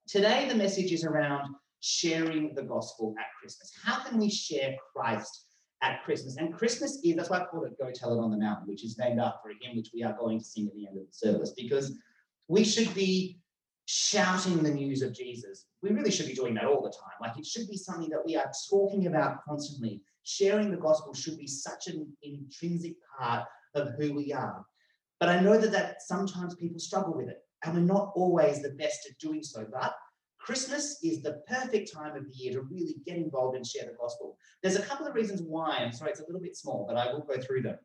Today, the message is around sharing the gospel at Christmas. How can we share Christ at Christmas? And Christmas is, that's why I call it Go Tell It on the Mountain, which is named after a hymn which we are going to sing at the end of the service, because we should be shouting the news of Jesus. We really should be doing that all the time. Like, it should be something that we are talking about constantly. Sharing the gospel should be such an intrinsic part of who we are. But I know that sometimes people struggle with it, and we're not always the best at doing so. But Christmas is the perfect time of the year to really get involved and share the gospel. There's a couple of reasons why. I'm sorry, it's a little bit small, but I will go through them.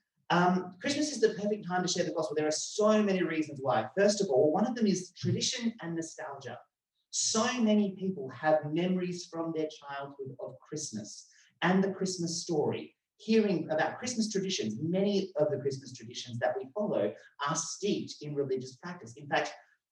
Christmas is the perfect time to share the gospel. There are so many reasons why. First of all, one of them is tradition and nostalgia. So many people have memories from their childhood of Christmas and the Christmas story. Hearing about Christmas traditions, many of the Christmas traditions that we follow are steeped in religious practice. In fact,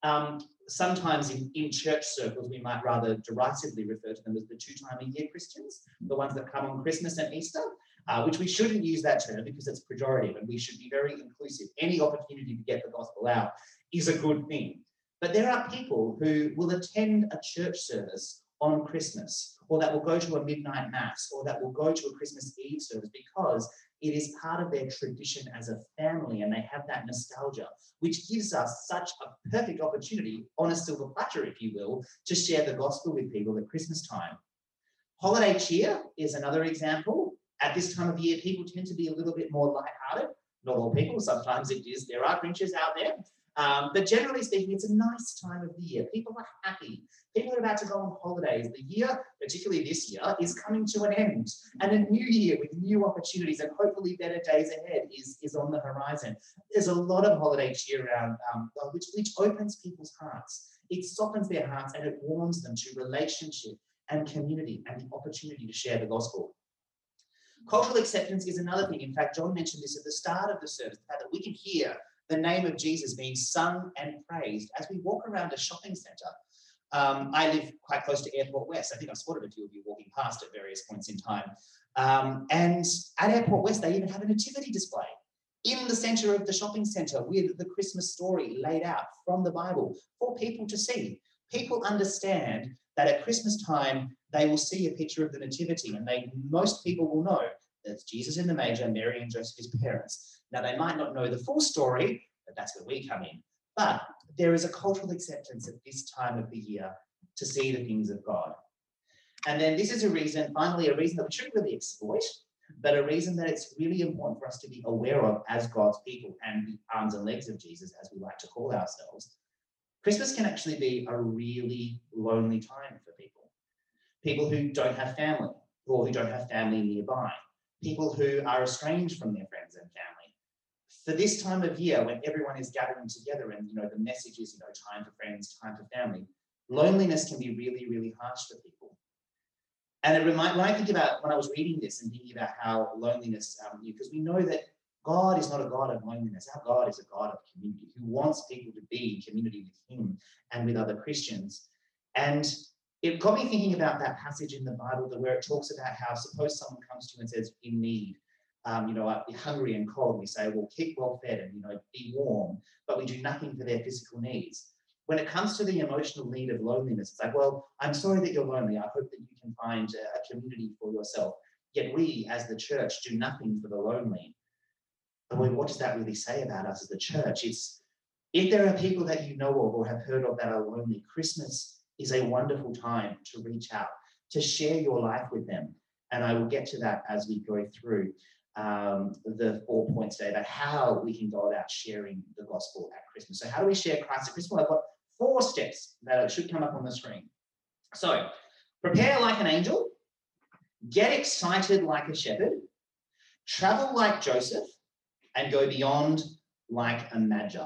sometimes in church circles, we might rather derisively refer to them as the 2-time-a-year Christians, the ones that come on Christmas and Easter, which we shouldn't use that term because it's pejorative, and we should be very inclusive. Any opportunity to get the gospel out is a good thing. But there are people who will attend a church service on Christmas, or that will go to a midnight mass, or that will go to a Christmas Eve service because it is part of their tradition as a family, and they have that nostalgia, which gives us such a perfect opportunity, on a silver platter, if you will, to share the gospel with people at Christmas time. Holiday cheer is another example. At this time of year, people tend to be a little bit more lighthearted. Not all people, sometimes it is. There are Grinches out there. But generally speaking, it's a nice time of the year. People are happy. People are about to go on holidays. The year, particularly this year, is coming to an end. And a new year with new opportunities and hopefully better days ahead is on the horizon. There's a lot of holiday cheer around, which opens people's hearts. It softens their hearts and it warms them to relationship and community and the opportunity to share the gospel. Cultural acceptance is another thing. In fact, John mentioned this at the start of the service, the fact that we can hear the name of Jesus being sung and praised as we walk around a shopping centre. I live quite close to Airport West. I think I've spotted a few of you walking past at various points in time. And at Airport West, they even have a nativity display in the centre of the shopping centre with the Christmas story laid out from the Bible for people to see. People understand that at Christmas time, they will see a picture of the nativity, and most people will know that's Jesus in the manger, Mary and Joseph, his parents. Now, they might not know the full story, but that's where we come in. But there is a cultural acceptance at this time of the year to see the things of God. And then this is finally a reason that we shouldn't really exploit, but a reason that it's really important for us to be aware of as God's people and the arms and legs of Jesus, as we like to call ourselves. Christmas can actually be a really lonely time for people. People who don't have family, or who don't have family nearby. People who are estranged from their friends and family. For this time of year, when everyone is gathering together and, the message is, time for friends, time for family, loneliness can be really, really harsh for people. And when I think about, when I was reading this and thinking about how loneliness, because we know that God is not a God of loneliness. Our God is a God of community who wants people to be in community with him and with other Christians. And it got me thinking about that passage in the Bible where it talks about how, suppose someone comes to you and says, in need, I'd be hungry and cold. We say, well, keep well fed and, be warm, but we do nothing for their physical needs. When it comes to the emotional need of loneliness, it's like, well, I'm sorry that you're lonely. I hope that you can find a community for yourself. Yet we, as the church, do nothing for the lonely. But what does that really say about us as the church? It's, if there are people that you know of or have heard of that are lonely, Christmas is a wonderful time to reach out, to share your life with them. And I will get to that as we go through the 4 points today about how we can go about sharing the gospel at Christmas. So how do we share Christ at Christmas? Well, I've got 4 steps that should come up on the screen. So prepare like an angel, get excited like a shepherd, travel like Joseph, and go beyond like a magi.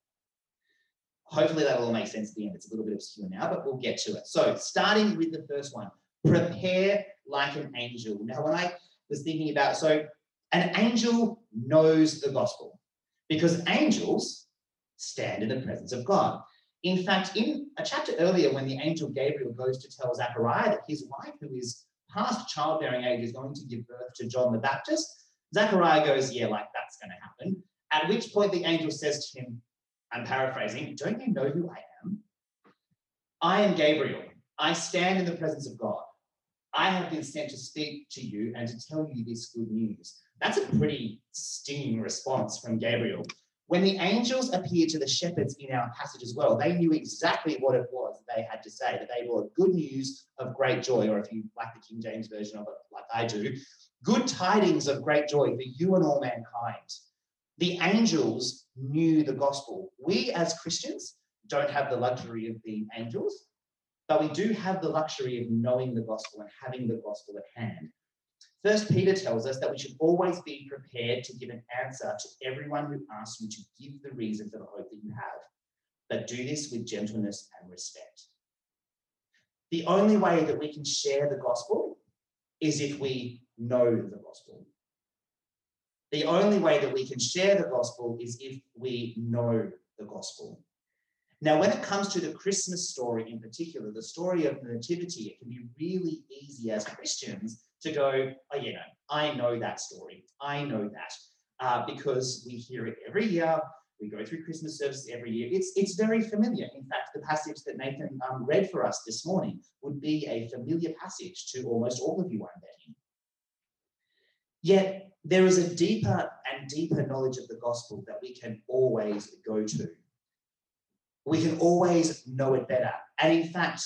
Hopefully that will all make sense at the end. It's a little bit obscure now, but we'll get to it. So starting with the first one, prepare like an angel. Now, when I was thinking about, so an angel knows the gospel because angels stand in the presence of God. In fact, in a chapter earlier, when the angel Gabriel goes to tell Zechariah that his wife, who is past childbearing age, is going to give birth to John the Baptist, Zechariah goes, yeah, like that's going to happen. At which point the angel says to him, I'm paraphrasing, don't you know who I am? I am Gabriel. I stand in the presence of God. I have been sent to speak to you and to tell you this good news. That's a pretty stinging response from Gabriel. When the angels appeared to the shepherds in our passage as well, they knew exactly what it was they had to say, that they brought good news of great joy, or if you like the King James version of it, like I do, good tidings of great joy for you and all mankind. The angels knew the gospel. We as Christians don't have the luxury of being angels, but we do have the luxury of knowing the gospel and having the gospel at hand. First Peter tells us that we should always be prepared to give an answer to everyone who asks you to give the reason for the hope that you have, but do this with gentleness and respect. The only way that we can share the gospel is if we know the gospel. The only way that we can share the gospel is if we know the gospel. Now, when it comes to the Christmas story in particular, the story of the Nativity, it can be really easy as Christians to go, oh, yeah, no, I know that story. I know that because we hear it every year. We go through Christmas services every year. It's very familiar. In fact, the passage that Nathan read for us this morning would be a familiar passage to almost all of you, I'm betting. Yet, there is a deeper and deeper knowledge of the gospel that we can always go to. We can always know it better. And in fact,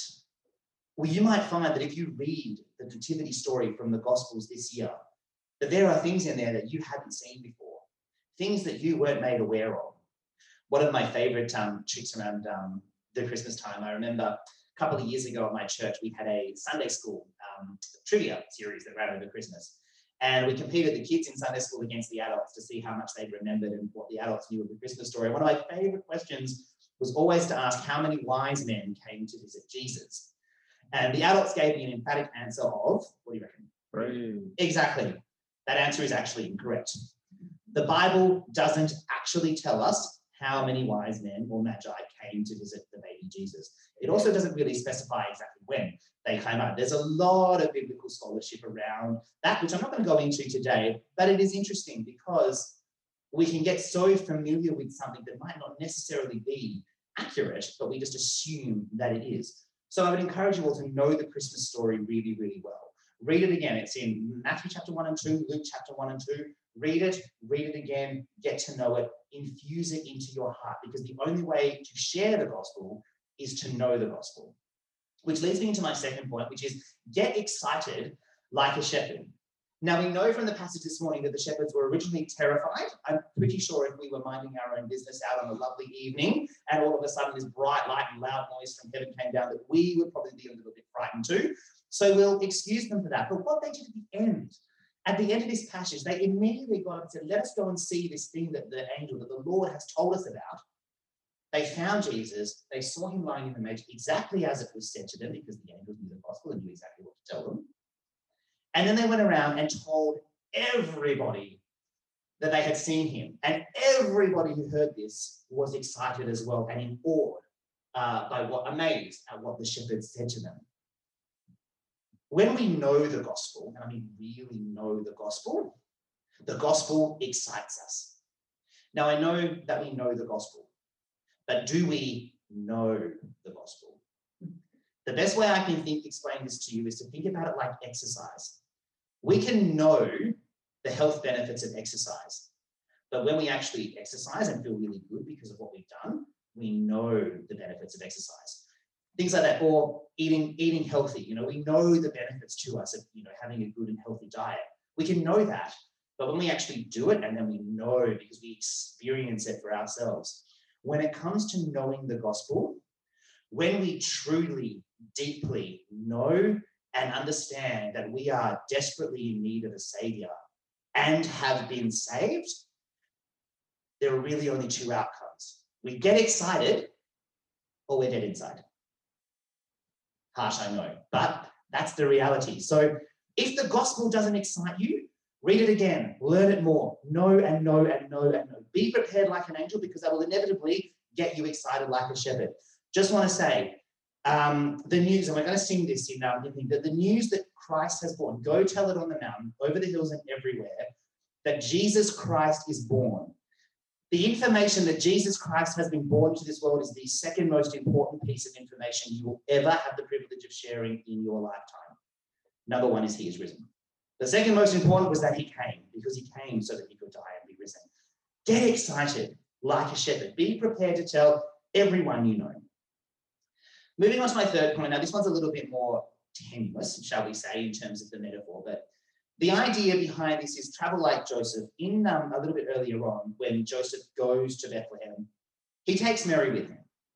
you might find that if you read the Nativity story from the Gospels this year, that there are things in there that you haven't seen before, things that you weren't made aware of. One of my favorite tricks around the Christmas time, I remember a couple of years ago at my church, we had a Sunday school trivia series that ran over Christmas. And we competed the kids in Sunday school against the adults to see how much they'd remembered and what the adults knew of the Christmas story. One of my favorite questions was always to ask how many wise men came to visit Jesus. And the adults gave me an emphatic answer of, what do you reckon? 3. Exactly. That answer is actually incorrect. The Bible doesn't actually tell us how many wise men or magi came to visit the baby Jesus. It also doesn't really specify exactly when they came out. There's a lot of biblical scholarship around that, which I'm not going to go into today, but it is interesting because we can get so familiar with something that might not necessarily be accurate, but we just assume that it is. So I would encourage you all to know the Christmas story really, really well. Read it again. It's in Matthew chapter 1 and 2, Luke chapter 1 and 2. Read it again, get to know it, infuse it into your heart, because the only way to share the gospel is to know the gospel. Which leads me into my second point, which is get excited like a shepherd. Now, we know from the passage this morning that the shepherds were originally terrified. I'm pretty sure if we were minding our own business out on a lovely evening and all of a sudden this bright light and loud noise from heaven came down, that we would probably be a little bit frightened too. So we'll excuse them for that. But what they did at the end of this passage, they immediately got up and said, let us go and see this thing that the angel, that the Lord has told us about. They found Jesus. They saw him lying in the manger exactly as it was said to them, because the angels knew the gospel and knew exactly what to tell them. And then they went around and told everybody that they had seen him. And everybody who heard this was excited as well and awed amazed at what the shepherds said to them. When we know the gospel, and I mean really know the gospel excites us. Now, I know that we know the gospel, but do we know the gospel? The best way I can explain this to you is to think about it like exercise. We can know the health benefits of exercise, but when we actually exercise and feel really good because of what we've done, we know the benefits of exercise. Things like that, or eating healthy. We know the benefits to us of having a good and healthy diet. We can know that, but when we actually do it, and then we know because we experience it for ourselves. When it comes to knowing the gospel, when we truly, deeply know and understand that we are desperately in need of a savior and have been saved, there are really only two outcomes. We get excited or we're dead inside. Harsh, I know, but that's the reality. So if the gospel doesn't excite you, read it again, learn it more, know and know and know and know. Be prepared like an angel, because that will inevitably get you excited like a shepherd. Just want to say, the news, and we're going to sing this in that the news that Christ has born, go tell it on the mountain, over the hills and everywhere, that Jesus Christ is born. The information that Jesus Christ has been born into this world is the second most important piece of information you will ever have the privilege of sharing in your lifetime. Number one is he is risen. The second most important was that he came, because he came so that he could die and be risen. Get excited like a shepherd. Be prepared to tell everyone you know. Moving on to my third point. Now, this one's a little bit more tenuous, shall we say, in terms of the metaphor, but the idea behind this is travel like Joseph. In a little bit earlier on, when Joseph goes to Bethlehem, he takes Mary with him.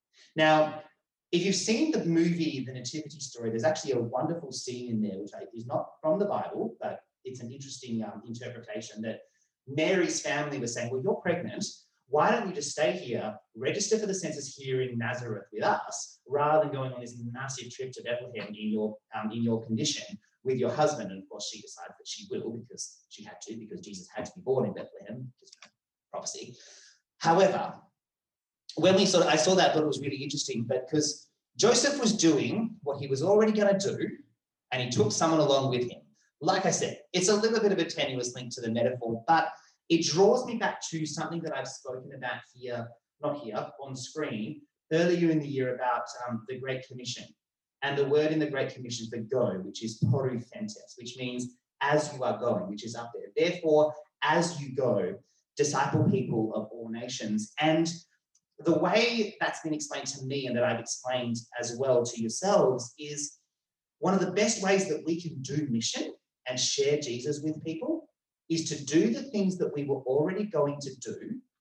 Now, if you've seen the movie, The Nativity Story, there's actually a wonderful scene in there, which is not from the Bible, but it's an interesting interpretation, that Mary's family was saying, well, you're pregnant. Why don't you just stay here, register for the census here in Nazareth with us, rather than going on this massive trip to Bethlehem in your condition with your husband? And of course, she decided that she will, because she had to, because Jesus had to be born in Bethlehem, just prophecy. However, when I saw that, I thought it was really interesting, but because Joseph was doing what he was already going to do, and he took someone along with him. Like I said, it's a little bit of a tenuous link to the metaphor, but it draws me back to something that I've spoken about here, not here, on screen, earlier in the year about the Great Commission. And the word in the Great Commission for go, which is poruthentes, which means as you are going, which is up there. Therefore, as you go, disciple people of all nations. And the way that's been explained to me, and that I've explained as well to yourselves, is one of the best ways that we can do mission and share Jesus with people is to do the things that we were already going to do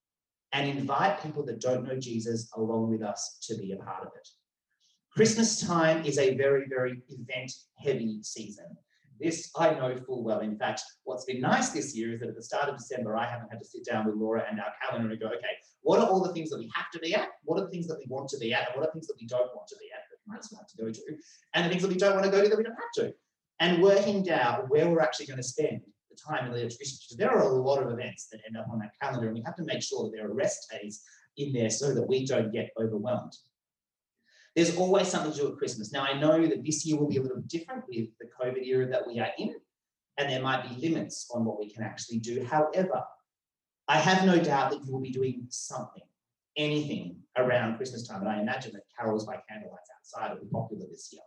and invite people that don't know Jesus along with us to be a part of it. Christmas time is a very, very event-heavy season. This I know full well. In fact, what's been nice this year is that at the start of December, I haven't had to sit down with Laura and our calendar and go, okay, what are all the things that we have to be at? What are the things that we want to be at? And what are things that we don't want to be at that we might still have to go to? And the things that we don't want to go to that we don't have to. And working out where we're actually going to spend the time in the Christmas. There are a lot of events that end up on that calendar, and we have to make sure that there are rest days in there so that we don't get overwhelmed. There's always something to do at Christmas. Now, I know that this year will be a little different with the COVID era that we are in, and there might be limits on what we can actually do. However, I have no doubt that you will be doing something, anything around Christmas time, and I imagine that carols by candlelight outside will be popular this year.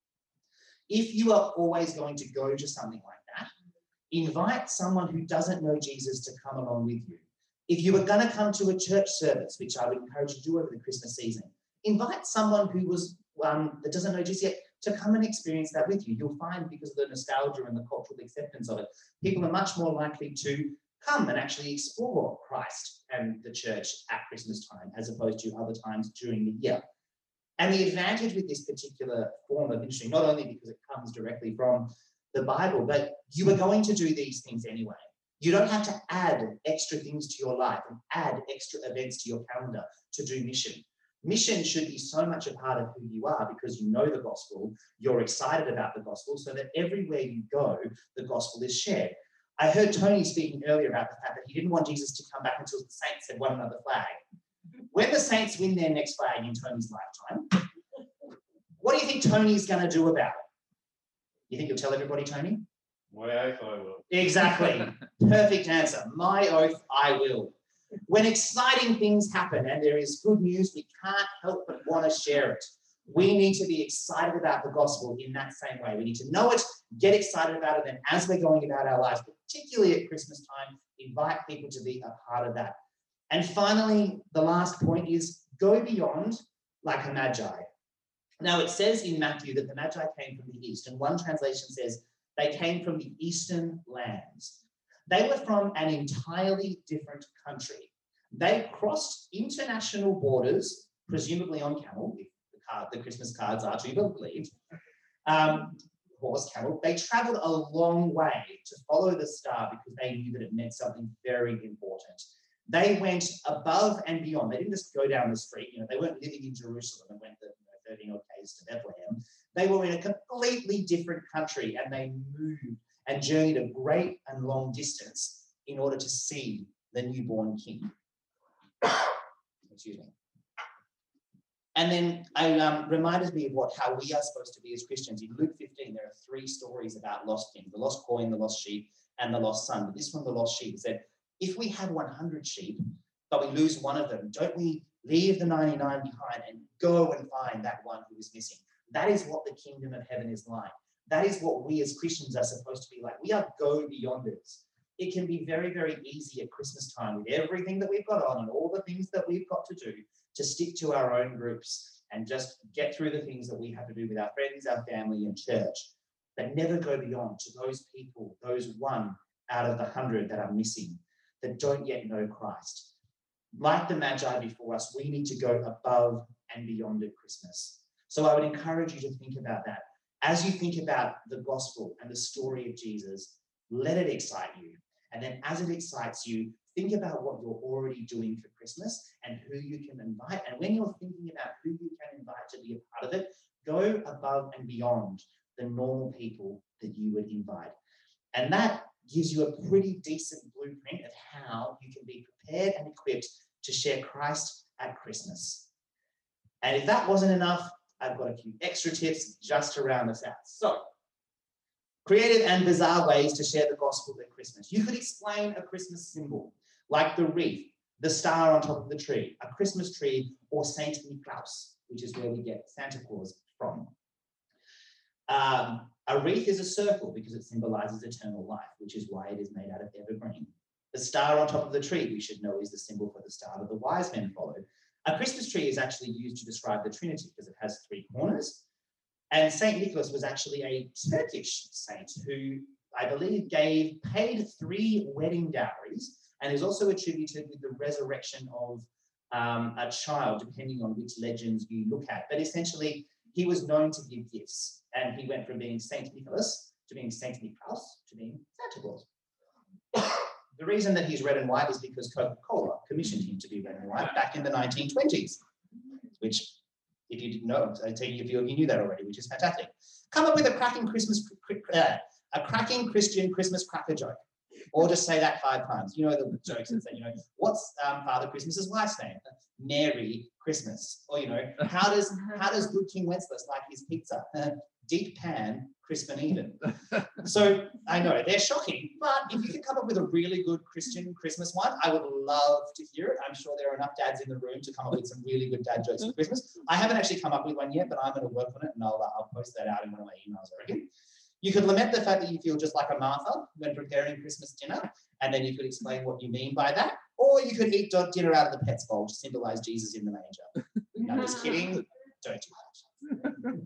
If you are always going to go to something like that, invite someone who doesn't know Jesus to come along with you. If you are going to come to a church service, which I would encourage you to do over the Christmas season, invite someone who that doesn't know Jesus yet to come and experience that with you. You'll find, because of the nostalgia and the cultural acceptance of it, people are much more likely to come and actually explore Christ and the church at Christmas time, as opposed to other times during the year. And the advantage with this particular form of ministry, not only because it comes directly from the Bible, but you are going to do these things anyway. You don't have to add extra things to your life and add extra events to your calendar to do mission. Mission should be so much a part of who you are because you know the gospel, you're excited about the gospel, so that everywhere you go, the gospel is shared. I heard Tony speaking earlier about the fact that he didn't want Jesus to come back until the saints had won another flag. When the Saints win their next flag in Tony's lifetime, what do you think Tony's going to do about it? You think he'll tell everybody, Tony? My oath, I will. Exactly. Perfect answer. My oath, I will. When exciting things happen and there is good news, we can't help but want to share it. We need to be excited about the gospel in that same way. We need to know it, get excited about it, and as we're going about our lives, particularly at Christmas time, invite people to be a part of that. And finally, the last point is go beyond like a magi. Now, it says in Matthew that the magi came from the east, and one translation says they came from the eastern lands. They were from an entirely different country. They crossed international borders, presumably on camel, if the Christmas cards are to be believed, horse, camel. They traveled a long way to follow the star because they knew that it meant something very important. They went above and beyond. They didn't just go down the street. They weren't living in Jerusalem and went the 13 odd k's to Bethlehem. They were in a completely different country, and they moved and journeyed a great and long distance in order to see the newborn king. Excuse me. And then I reminded me of how we are supposed to be as Christians. In Luke 15, there are 3 stories about lost things: the lost coin, the lost sheep, and the lost son. But this one, the lost sheep, said, if we had 100 sheep, but we lose one of them, don't we leave the 99 behind and go and find that one who is missing? That is what the kingdom of heaven is like. That is what we as Christians are supposed to be like. We are go-beyonders. It can be very, very easy at Christmas time with everything that we've got on and all the things that we've got to do to stick to our own groups and just get through the things that we have to do with our friends, our family, and church, but never go beyond to those people, those 1 out of the 100 that are missing, that don't yet know Christ. Like the Magi before us, we need to go above and beyond at Christmas. So I would encourage you to think about that. As you think about the gospel and the story of Jesus, let it excite you. And then as it excites you, think about what you're already doing for Christmas and who you can invite. And when you're thinking about who you can invite to be a part of it, go above and beyond the normal people that you would invite. And that gives you a pretty decent blueprint of how you can be prepared and equipped to share Christ at Christmas. And if that wasn't enough, I've got a few extra tips just to round us out. So, creative and bizarre ways to share the gospel at Christmas. You could explain a Christmas symbol, like the wreath, the star on top of the tree, a Christmas tree, or Saint Niklaus, which is where we get Santa Claus from. A wreath is a circle because it symbolizes eternal life, which is why it is made out of evergreen. The star on top of the tree, we should know, is the symbol for the star that the wise men followed. A Christmas tree is actually used to describe the Trinity because it has 3 corners. And Saint Nicholas was actually a Turkish saint who, I believe, paid 3 wedding dowries and is also attributed with the resurrection of a child, depending on which legends you look at. But essentially, he was known to give gifts, and he went from being Saint Nicholas to being Saint Niklaus to being Santa Claus. The reason that he's red and white is because Coca-Cola commissioned him to be red and white back in the 1920s, which, if you didn't know, I take it if you knew that already, which is fantastic. Come up with a cracking Christian Christmas cracker joke, or just say that 5 times. You know the jokes that say, what's Father Christmas's wife's name? Mary Christmas. Or how does Good King Wenceslas like his pizza? Deep pan, crisp and even. So I know they're shocking, but if you can come up with a really good Christian Christmas one, I would love to hear it. I'm sure there are enough dads in the room to come up with some really good dad jokes for Christmas. I haven't actually come up with one yet, but I'm going to work on it, and I'll post that out in one of my emails, I reckon. You could lament the fact that you feel just like a Martha when preparing Christmas dinner, and then you could explain what you mean by that. Or you could eat dinner out of the pet's bowl to symbolize Jesus in the manger. No, just kidding. Don't do that.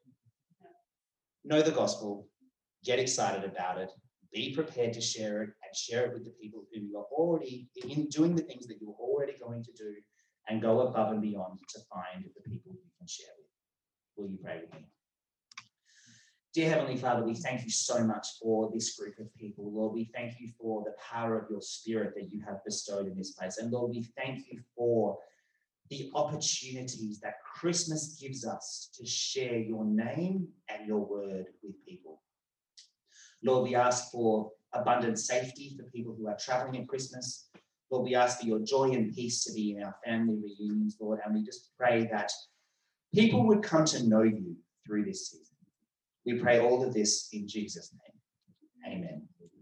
Know the gospel, get excited about it, be prepared to share it, and share it with the people who you are already in doing the things that you're already going to do, and go above and beyond to find the people you can share with. Will you pray with me? Dear Heavenly Father, we thank you so much for this group of people. Lord, we thank you for the power of your Spirit that you have bestowed in this place. And Lord, we thank you for the opportunities that Christmas gives us to share your name and your word with people. Lord, we ask for abundant safety for people who are traveling at Christmas. Lord, we ask for your joy and peace to be in our family reunions, Lord, and we just pray that people would come to know you through this season. We pray all of this in Jesus' name. Amen.